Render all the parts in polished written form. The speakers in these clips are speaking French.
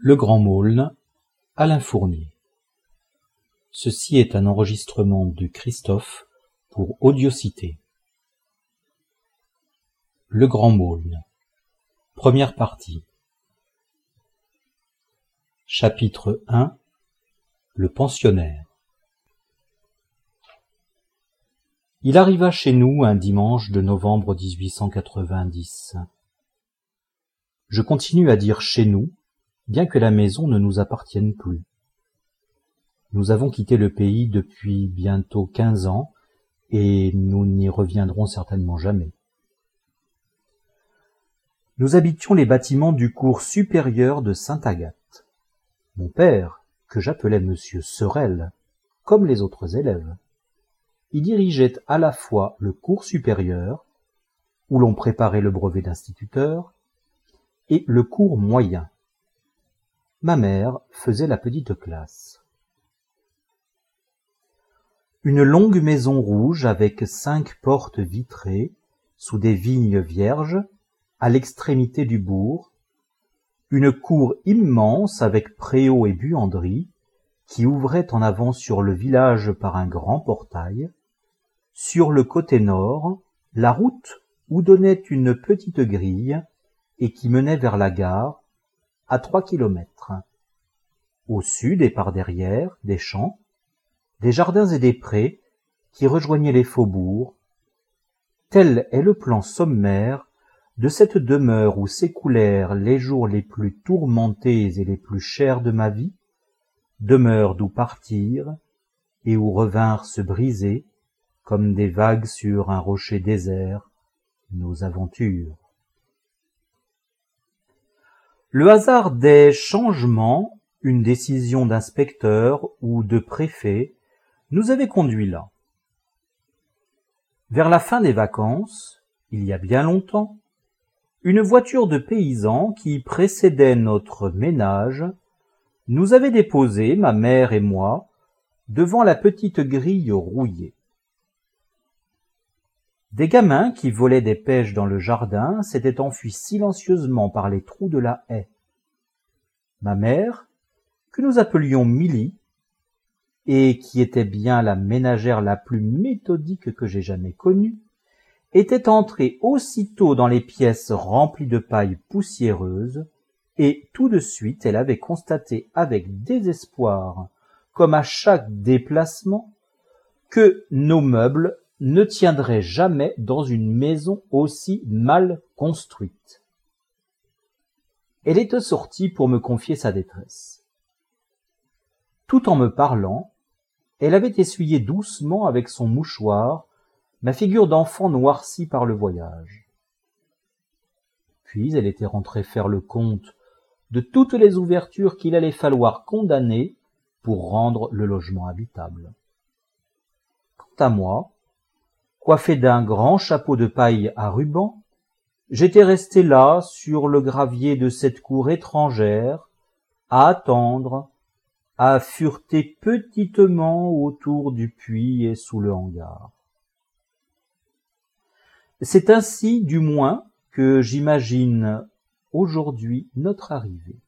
Le Grand Maulne, Alain Fournier. Ceci est un enregistrement de Christophe pour Audiocité. Le Grand Maulne. Première partie. Chapitre 1. Le pensionnaire. Il arriva chez nous un dimanche de novembre 1890. Je continue à dire chez nous, bien que la maison ne nous appartienne plus. Nous avons quitté le pays depuis bientôt 15 ans, et nous n'y reviendrons certainement jamais. Nous habitions les bâtiments du cours supérieur de Sainte-Agathe. Mon père, que j'appelais Monsieur Sorel, comme les autres élèves, y dirigeait à la fois le cours supérieur, où l'on préparait le brevet d'instituteur, et le cours moyen. Ma mère faisait la petite classe. Une longue maison rouge avec 5 portes vitrées, sous des vignes vierges, à l'extrémité du bourg, une cour immense avec préau et buanderie, qui ouvrait en avant sur le village par un grand portail, sur le côté nord, la route où donnait une petite grille et qui menait vers la gare, à 3 kilomètres. Au sud et par derrière, des champs, des jardins et des prés qui rejoignaient les faubourgs. Tel est le plan sommaire de cette demeure où s'écoulèrent les jours les plus tourmentés et les plus chers de ma vie, demeure d'où partirent et où revinrent se briser, comme des vagues sur un rocher désert, nos aventures. Le hasard des changements, une décision d'inspecteur ou de préfet, nous avait conduits là. Vers la fin des vacances, il y a bien longtemps, une voiture de paysan qui précédait notre ménage nous avait déposé, ma mère et moi, devant la petite grille rouillée. Des gamins qui volaient des pêches dans le jardin s'étaient enfuis silencieusement par les trous de la haie. Ma mère, que nous appelions Milly, et qui était bien la ménagère la plus méthodique que j'ai jamais connue, était entrée aussitôt dans les pièces remplies de paille poussiéreuse, et tout de suite elle avait constaté avec désespoir, comme à chaque déplacement, que nos meubles ne tiendraient jamais dans une maison aussi mal construite. Elle était sortie pour me confier sa détresse. Tout en me parlant, elle avait essuyé doucement avec son mouchoir ma figure d'enfant noircie par le voyage. Puis elle était rentrée faire le compte de toutes les ouvertures qu'il allait falloir condamner pour rendre le logement habitable. Quant à moi, coiffé d'un grand chapeau de paille à ruban, j'étais resté là, sur le gravier de cette cour étrangère, à attendre, à fureter petitement autour du puits et sous le hangar. C'est ainsi, du moins, que j'imagine aujourd'hui notre arrivée.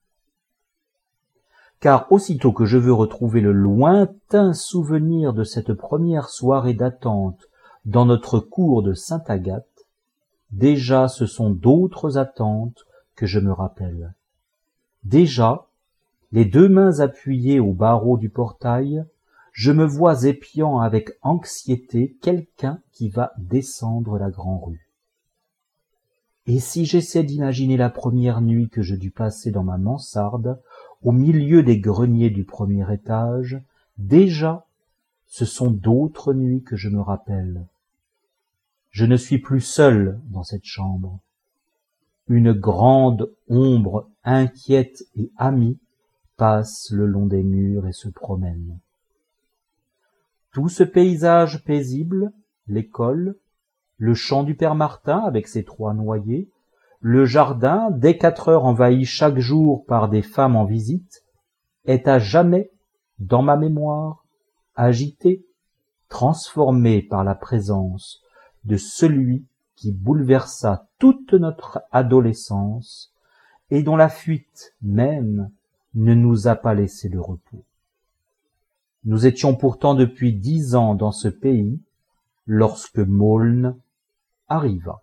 Car aussitôt que je veux retrouver le lointain souvenir de cette première soirée d'attente dans notre cour de Sainte-Agathe, déjà ce sont d'autres attentes que je me rappelle. Déjà, les 2 mains appuyées au barreau du portail, je me vois épiant avec anxiété quelqu'un qui va descendre la grand-rue. Et si j'essaie d'imaginer la première nuit que je dus passer dans ma mansarde, au milieu des greniers du premier étage, déjà, ce sont d'autres nuits que je me rappelle. Je ne suis plus seul dans cette chambre. Une grande ombre inquiète et amie passe le long des murs et se promène. Tout ce paysage paisible, l'école, le champ du père Martin avec ses 3 noyers, le jardin, dès 4 heures envahi chaque jour par des femmes en visite, est à jamais, dans ma mémoire, agité, transformé par la présence de celui qui bouleversa toute notre adolescence et dont la fuite même ne nous a pas laissé de repos. Nous étions pourtant depuis 10 ans dans ce pays lorsque Maulne arriva.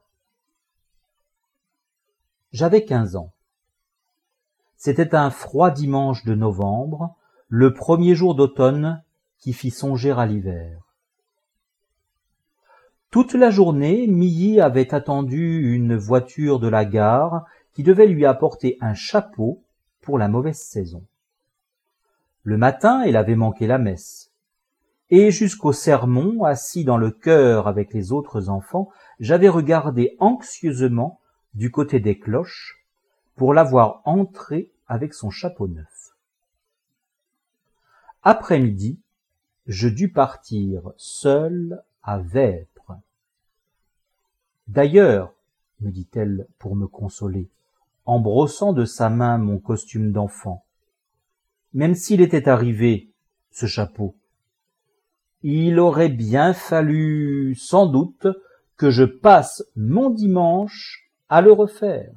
J'avais 15 ans. C'était un froid dimanche de novembre, le premier jour d'automne qui fit songer à l'hiver. Toute la journée, Milly avait attendu une voiture de la gare qui devait lui apporter un chapeau pour la mauvaise saison. Le matin, elle avait manqué la messe. Et jusqu'au sermon, assis dans le chœur avec les autres enfants, j'avais regardé anxieusement du côté des cloches pour la voir entrer avec son chapeau neuf. Après-midi, je dus partir seul à Vêpres. D'ailleurs, me dit-elle pour me consoler, en brossant de sa main mon costume d'enfant, même s'il était arrivé, ce chapeau, il aurait bien fallu, sans doute, que je passe mon dimanche à le refaire.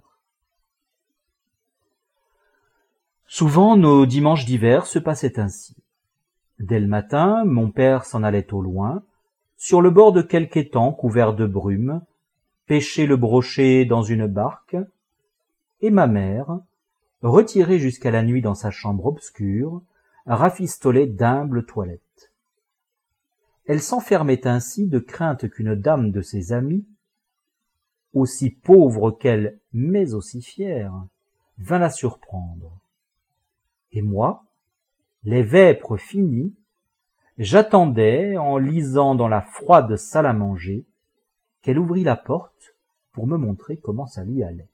Souvent, nos dimanches d'hiver se passaient ainsi. Dès le matin, mon père s'en allait au loin, sur le bord de quelque étang couvert de brume, pêcher le brochet dans une barque, et ma mère, retirée jusqu'à la nuit dans sa chambre obscure, rafistolait d'humbles toilettes. Elle s'enfermait ainsi de crainte qu'une dame de ses amies, aussi pauvre qu'elle, mais aussi fière, vint la surprendre. Et moi, les vêpres finies, j'attendais, en lisant dans la froide salle à manger, qu'elle ouvrît la porte pour me montrer comment ça lui allait.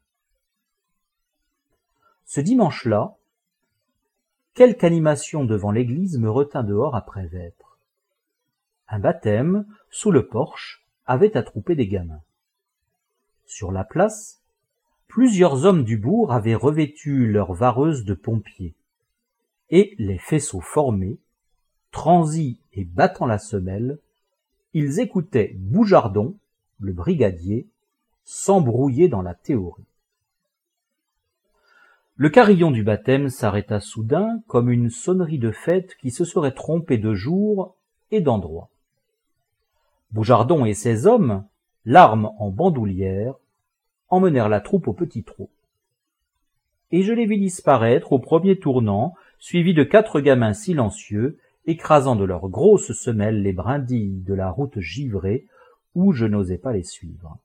Ce dimanche-là, quelque animation devant l'église me retint dehors après Vêpres. Un baptême, sous le porche, avait attroupé des gamins. Sur la place, plusieurs hommes du bourg avaient revêtu leurs vareuses de pompiers, et les faisceaux formés, transis et battant la semelle, ils écoutaient Boujardon, le brigadier, s'embrouiller dans la théorie. Le carillon du baptême s'arrêta soudain comme une sonnerie de fête qui se serait trompée de jour et d'endroit. Boujardon et ses hommes, l'arme en bandoulière, emmenèrent la troupe au petit trot. Et je les vis disparaître au premier tournant, suivis de 4 gamins silencieux, écrasant de leurs grosses semelles les brindilles de la route givrée où je n'osais pas les suivre.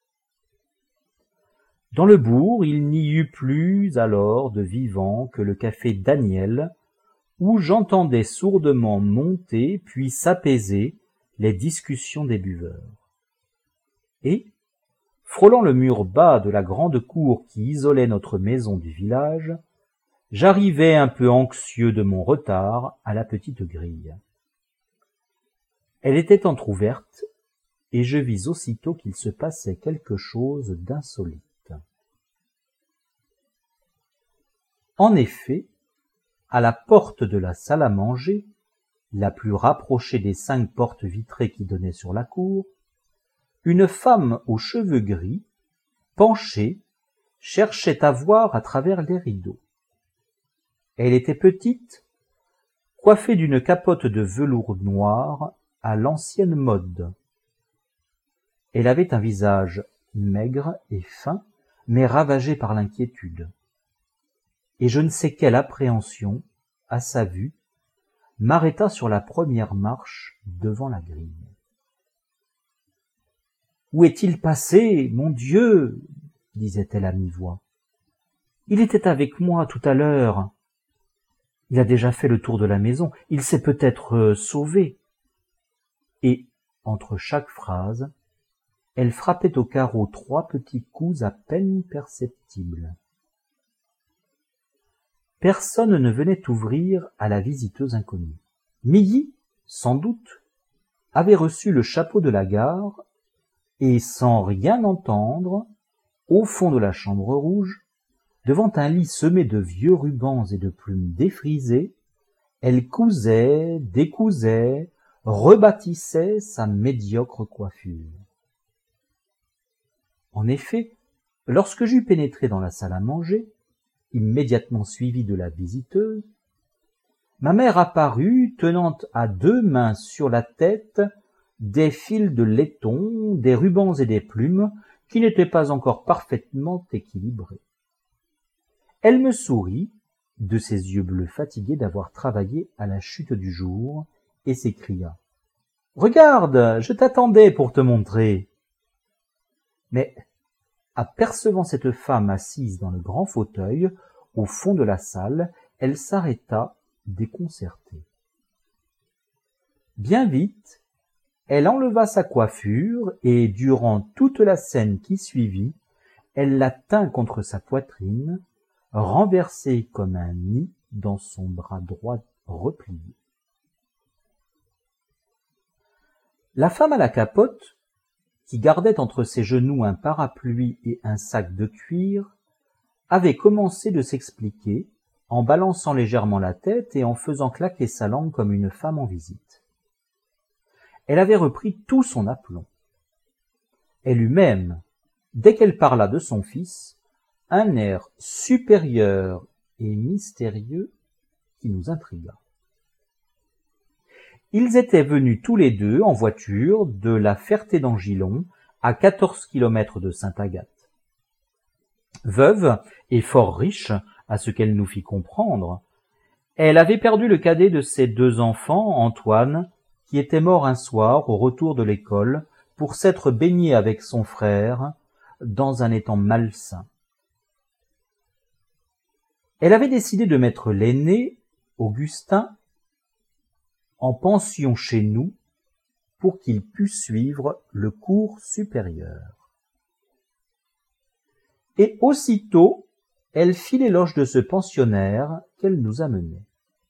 Dans le bourg, il n'y eut plus alors de vivant que le café Daniel, où j'entendais sourdement monter puis s'apaiser les discussions des buveurs. Et, frôlant le mur bas de la grande cour qui isolait notre maison du village, j'arrivai un peu anxieux de mon retard à la petite grille. Elle était entr'ouverte, et je vis aussitôt qu'il se passait quelque chose d'insolite. En effet, à la porte de la salle à manger, la plus rapprochée des 5 portes vitrées qui donnaient sur la cour, une femme aux cheveux gris, penchée, cherchait à voir à travers les rideaux. Elle était petite, coiffée d'une capote de velours noir à l'ancienne mode. Elle avait un visage maigre et fin, mais ravagé par l'inquiétude. Et je ne sais quelle appréhension, à sa vue, m'arrêta sur la première marche devant la grille. « Où est-il passé, mon Dieu ?» disait-elle à mi-voix. « Il était avec moi tout à l'heure. Il a déjà fait le tour de la maison. Il s'est peut-être sauvé. » Et, entre chaque phrase, elle frappait au carreau 3 petits coups à peine perceptibles. Personne ne venait ouvrir à la visiteuse inconnue. Milly, sans doute, avait reçu le chapeau de la gare, et sans rien entendre, au fond de la chambre rouge, devant un lit semé de vieux rubans et de plumes défrisées, elle cousait, décousait, rebâtissait sa médiocre coiffure. En effet, lorsque j'eus pénétré dans la salle à manger, immédiatement suivi de la visiteuse, ma mère apparut tenant à 2 mains sur la tête des fils de laiton, des rubans et des plumes qui n'étaient pas encore parfaitement équilibrés. Elle me sourit, de ses yeux bleus fatigués d'avoir travaillé à la chute du jour, et s'écria « Regarde, je t'attendais pour te montrer !» Mais, apercevant cette femme assise dans le grand fauteuil, au fond de la salle, elle s'arrêta déconcertée. Bien vite, elle enleva sa coiffure et, durant toute la scène qui suivit, elle la tint contre sa poitrine, renversée comme un nid dans son bras droit replié. La femme à la capote, qui gardait entre ses genoux un parapluie et un sac de cuir, avait commencé de s'expliquer en balançant légèrement la tête et en faisant claquer sa langue comme une femme en visite. Elle avait repris tout son aplomb. Elle eut même, dès qu'elle parla de son fils, un air supérieur et mystérieux qui nous intrigua. Ils étaient venus tous les deux en voiture de la Ferté-d'Angillon à 14 kilomètres de Sainte-Agathe. Veuve et fort riche, à ce qu'elle nous fit comprendre, elle avait perdu le cadet de ses 2 enfants, Antoine, qui était mort un soir au retour de l'école pour s'être baigné avec son frère dans un étang malsain. Elle avait décidé de mettre l'aîné, Augustin, en pension chez nous pour qu'il pût suivre le cours supérieur. Et aussitôt, elle fit l'éloge de ce pensionnaire qu'elle nous amenait.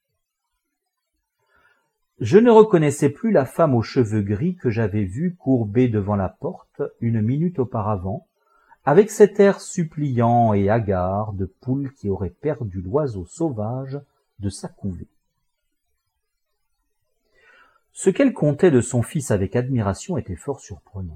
Je ne reconnaissais plus la femme aux cheveux gris que j'avais vue courbée devant la porte une minute auparavant, avec cet air suppliant et hagard de poule qui aurait perdu l'oiseau sauvage de sa couvée. Ce qu'elle contait de son fils avec admiration était fort surprenant.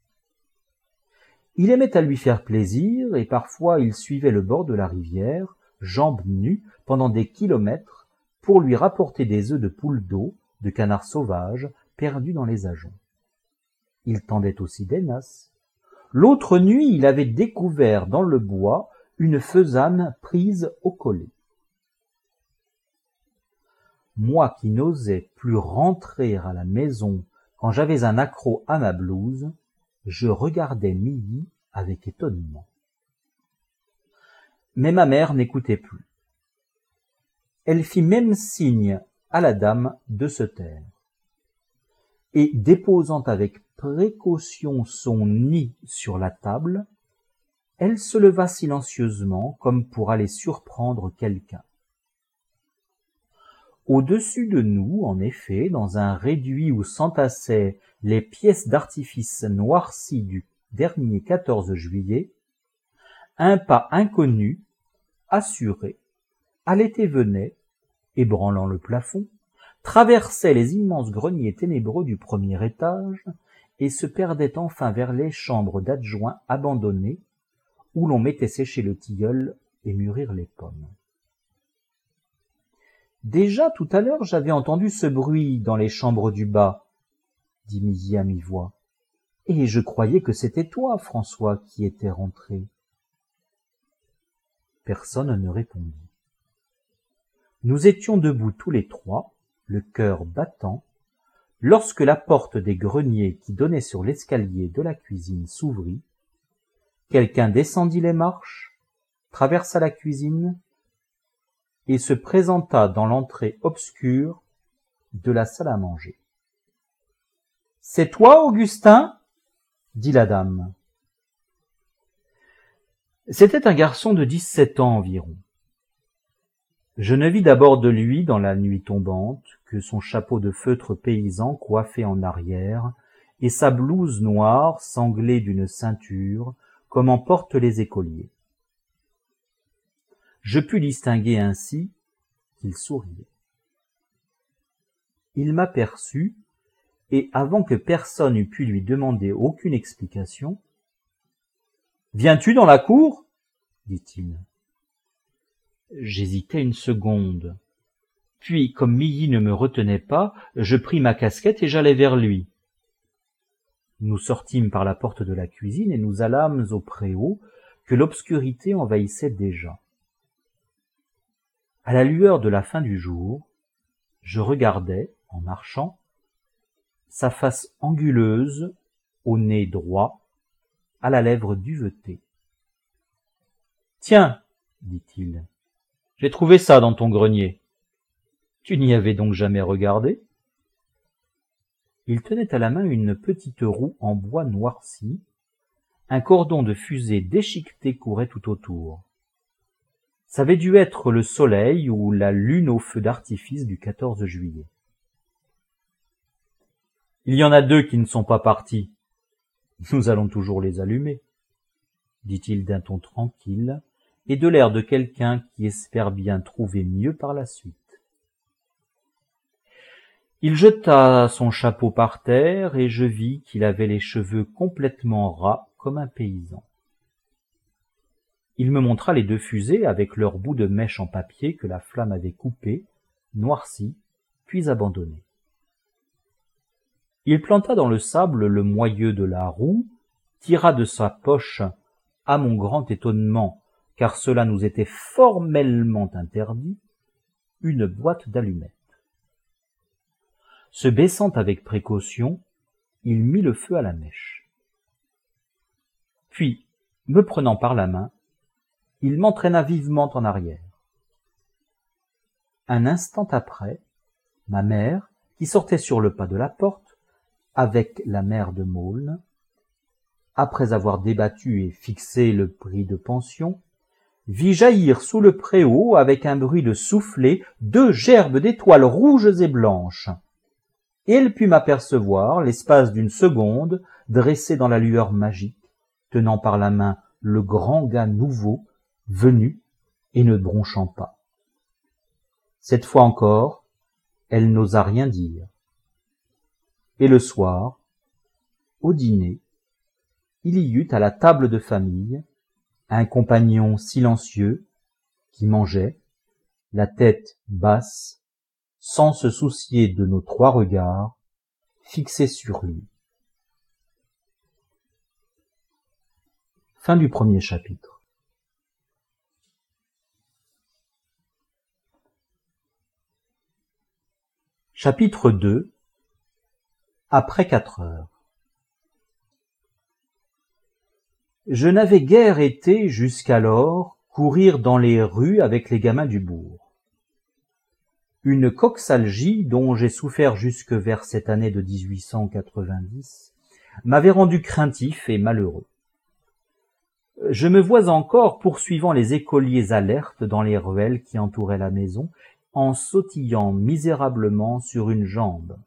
Il aimait à lui faire plaisir, et parfois il suivait le bord de la rivière, jambes nues, pendant des kilomètres, pour lui rapporter des œufs de poule d'eau, de canards sauvages, perdus dans les ajoncs. Il tendait aussi des nasses. L'autre nuit, il avait découvert dans le bois une faisane prise au collet. Moi qui n'osais plus rentrer à la maison quand j'avais un accroc à ma blouse, je regardais Milly avec étonnement. Mais ma mère n'écoutait plus. Elle fit même signe à la dame de se taire. Et déposant avec précaution son nid sur la table, elle se leva silencieusement comme pour aller surprendre quelqu'un. Au-dessus de nous, en effet, dans un réduit où s'entassaient les pièces d'artifice noircies du dernier 14 juillet, un pas inconnu, assuré, allait et venait, ébranlant le plafond, traversait les immenses greniers ténébreux du premier étage et se perdait enfin vers les chambres d'adjoints abandonnées où l'on mettait sécher le tilleul et mûrir les pommes. Déjà tout à l'heure j'avais entendu ce bruit dans les chambres du bas, dit Milly à mi-voix, et je croyais que c'était toi, François, qui étais rentré. Personne ne répondit. Nous étions debout tous les trois, le cœur battant, lorsque la porte des greniers qui donnait sur l'escalier de la cuisine s'ouvrit, quelqu'un descendit les marches, traversa la cuisine et se présenta dans l'entrée obscure de la salle à manger. « C'est toi, Augustin ?» dit la dame. C'était un garçon de 17 ans environ. Je ne vis d'abord de lui dans la nuit tombante que son chapeau de feutre paysan coiffé en arrière et sa blouse noire sanglée d'une ceinture comme en portent les écoliers. Je pus distinguer ainsi qu'il souriait. Il m'aperçut, et avant que personne eût pu lui demander aucune explication, « Viens-tu dans la cour ?» dit-il. J'hésitai une seconde. Puis, comme Milly ne me retenait pas, je pris ma casquette et j'allai vers lui. Nous sortîmes par la porte de la cuisine et nous allâmes au préau que l'obscurité envahissait déjà. À la lueur de la fin du jour, je regardais, en marchant, sa face anguleuse, au nez droit, à la lèvre duvetée. « Tiens, dit-il, j'ai trouvé ça dans ton grenier. Tu n'y avais donc jamais regardé ?» Il tenait à la main une petite roue en bois noirci. Un cordon de fusée déchiqueté courait tout autour. Ça avait dû être le soleil ou la lune au feu d'artifice du 14 juillet. « Il y en a 2 qui ne sont pas partis. Nous allons toujours les allumer, » dit-il d'un ton tranquille et de l'air de quelqu'un qui espère bien trouver mieux par la suite. Il jeta son chapeau par terre et je vis qu'il avait les cheveux complètement ras comme un paysan. Il me montra les 2 fusées avec leurs bouts de mèche en papier que la flamme avait coupés, noircis, puis abandonnés. Il planta dans le sable le moyeu de la roue, tira de sa poche, à mon grand étonnement, car cela nous était formellement interdit, une boîte d'allumettes. Se baissant avec précaution, il mit le feu à la mèche. Puis, me prenant par la main, il m'entraîna vivement en arrière. Un instant après, ma mère, qui sortait sur le pas de la porte, avec la mère de Maulne, après avoir débattu et fixé le prix de pension, vit jaillir sous le préau, avec un bruit de soufflet, 2 gerbes d'étoiles rouges et blanches. Et elle put m'apercevoir, l'espace d'une seconde, dressé dans la lueur magique, tenant par la main le grand gars nouveau, venu, et ne bronchant pas. Cette fois encore, elle n'osa rien dire. Et le soir, au dîner, il y eut à la table de famille un compagnon silencieux qui mangeait, la tête basse, sans se soucier de nos 3 regards fixés sur lui. Fin du 1er chapitre. Chapitre 2. Après 4 heures. Je n'avais guère été, jusqu'alors, courir dans les rues avec les gamins du bourg. Une coxalgie, dont j'ai souffert jusque vers cette année de 1890, m'avait rendu craintif et malheureux. Je me vois encore poursuivant les écoliers alertes dans les ruelles qui entouraient la maison, en sautillant misérablement sur une jambe.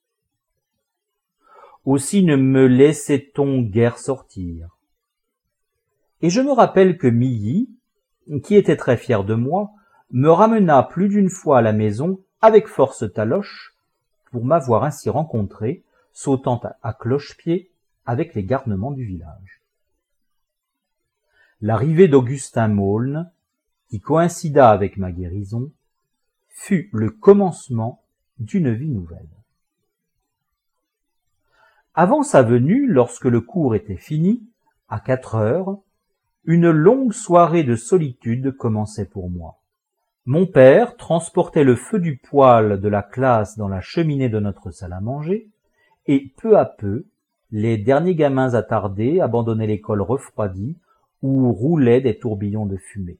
Aussi ne me laissait-on guère sortir. Et je me rappelle que Milly, qui était très fière de moi, me ramena plus d'une fois à la maison avec force taloche pour m'avoir ainsi rencontré, sautant à cloche-pied avec les garnements du village. L'arrivée d'Augustin Maulne, qui coïncida avec ma guérison, fut le commencement d'une vie nouvelle. Avant sa venue, lorsque le cours était fini, à 4 heures, une longue soirée de solitude commençait pour moi. Mon père transportait le feu du poêle de la classe dans la cheminée de notre salle à manger, et peu à peu, les derniers gamins attardés abandonnaient l'école refroidie où roulaient des tourbillons de fumée.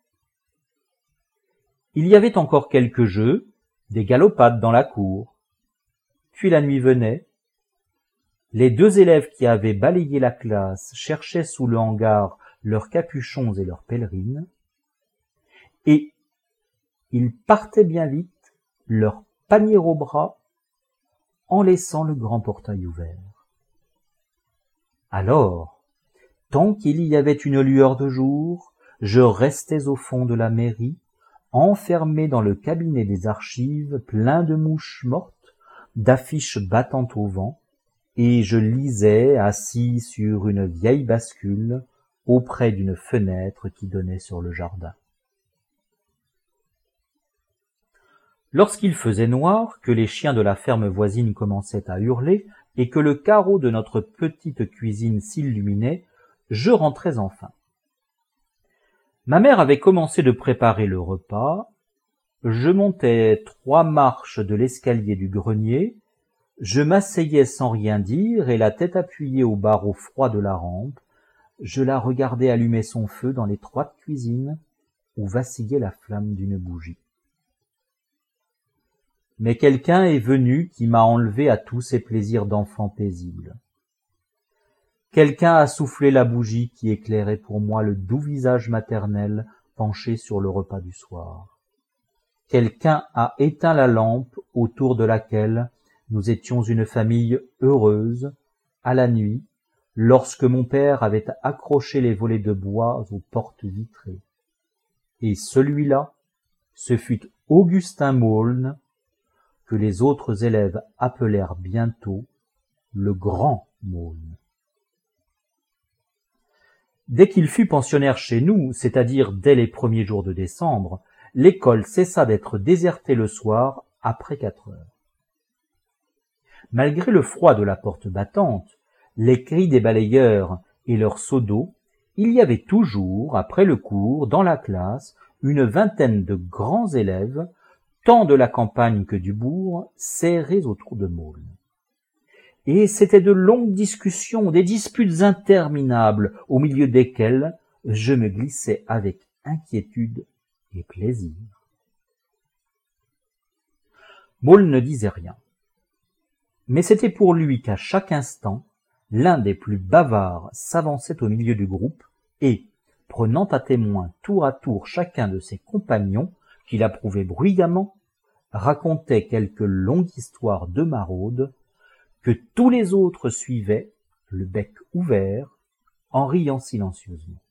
Il y avait encore quelques jeux, des galopades dans la cour. Puis la nuit venait. Les 2 élèves qui avaient balayé la classe cherchaient sous le hangar leurs capuchons et leurs pèlerines, et ils partaient bien vite, leur panier au bras, en laissant le grand portail ouvert. Alors, tant qu'il y avait une lueur de jour, je restais au fond de la mairie, enfermé dans le cabinet des archives, plein de mouches mortes, d'affiches battant au vent, et je lisais assis sur une vieille bascule, auprès d'une fenêtre qui donnait sur le jardin. Lorsqu'il faisait noir, que les chiens de la ferme voisine commençaient à hurler, et que le carreau de notre petite cuisine s'illuminait, je rentrais enfin. Ma mère avait commencé de préparer le repas, je montais 3 marches de l'escalier du grenier, je m'asseyais sans rien dire et la tête appuyée au barreau froid de la rampe, je la regardais allumer son feu dans l'étroite cuisine où vacillait la flamme d'une bougie. Mais quelqu'un est venu qui m'a enlevé à tous ces plaisirs d'enfant paisible. Quelqu'un a soufflé la bougie qui éclairait pour moi le doux visage maternel penché sur le repas du soir. Quelqu'un a éteint la lampe autour de laquelle nous étions une famille heureuse, à la nuit, lorsque mon père avait accroché les volets de bois aux portes vitrées. Et celui-là, ce fut Augustin Maulne, que les autres élèves appelèrent bientôt le grand Maulne. Dès qu'il fut pensionnaire chez nous, c'est-à-dire dès les premiers jours de décembre, l'école cessa d'être désertée le soir après 4 heures. Malgré le froid de la porte battante, les cris des balayeurs et leurs seaux d'eau, il y avait toujours, après le cours, dans la classe, une vingtaine de grands élèves, tant de la campagne que du bourg, serrés autour de Maulne. Et c'étaient de longues discussions, des disputes interminables, au milieu desquelles je me glissais avec inquiétude et plaisir. Maulne ne disait rien. Mais c'était pour lui qu'à chaque instant, l'un des plus bavards s'avançait au milieu du groupe et, prenant à témoin tour à tour chacun de ses compagnons, qu'il approuvait bruyamment, racontait quelque longue histoire de maraude que tous les autres suivaient, le bec ouvert, en riant silencieusement.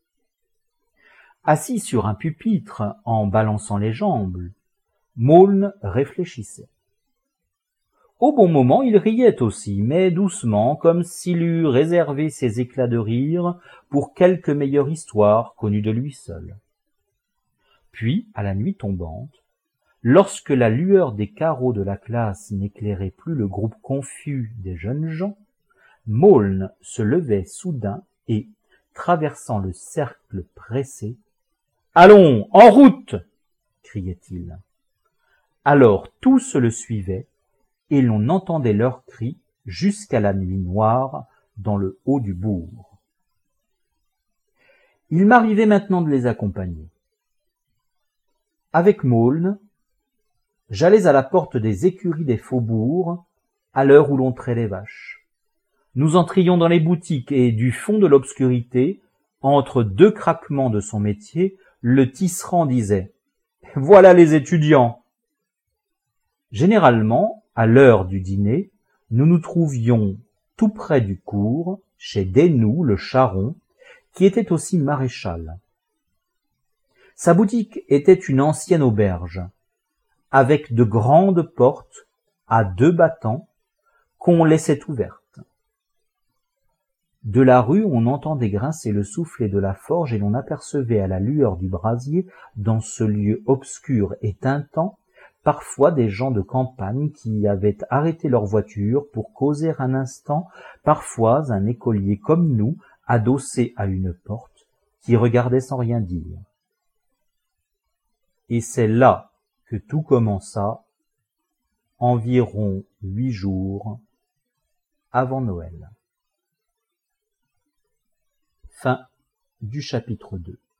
Assis sur un pupitre, en balançant les jambes, Maulne réfléchissait. Au bon moment, il riait aussi, mais doucement, comme s'il eût réservé ses éclats de rire pour quelque meilleure histoire connue de lui seul. Puis, à la nuit tombante, lorsque la lueur des carreaux de la classe n'éclairait plus le groupe confus des jeunes gens, Maulne se levait soudain et, traversant le cercle pressé, « Allons, en route !» criait-il. Alors tous le suivaient, et l'on entendait leurs cris jusqu'à la nuit noire dans le haut du bourg. Il m'arrivait maintenant de les accompagner. Avec Maulne, j'allais à la porte des écuries des faubourgs à l'heure où l'on trait les vaches. Nous entrions dans les boutiques et, du fond de l'obscurité, entre 2 craquements de son métier, le tisserand disait « Voilà les étudiants !» Généralement, à l'heure du dîner, nous nous trouvions tout près du cours, chez Desnoux le charron, qui était aussi maréchal. Sa boutique était une ancienne auberge, avec de grandes portes à 2 battants qu'on laissait ouvertes. De la rue, on entendait grincer le soufflet de la forge et l'on apercevait à la lueur du brasier, dans ce lieu obscur et tintant, parfois des gens de campagne qui avaient arrêté leur voiture pour causer un instant, parfois un écolier comme nous, adossé à une porte, qui regardait sans rien dire. Et c'est là que tout commença, environ 8 jours avant Noël. Fin du chapitre 2.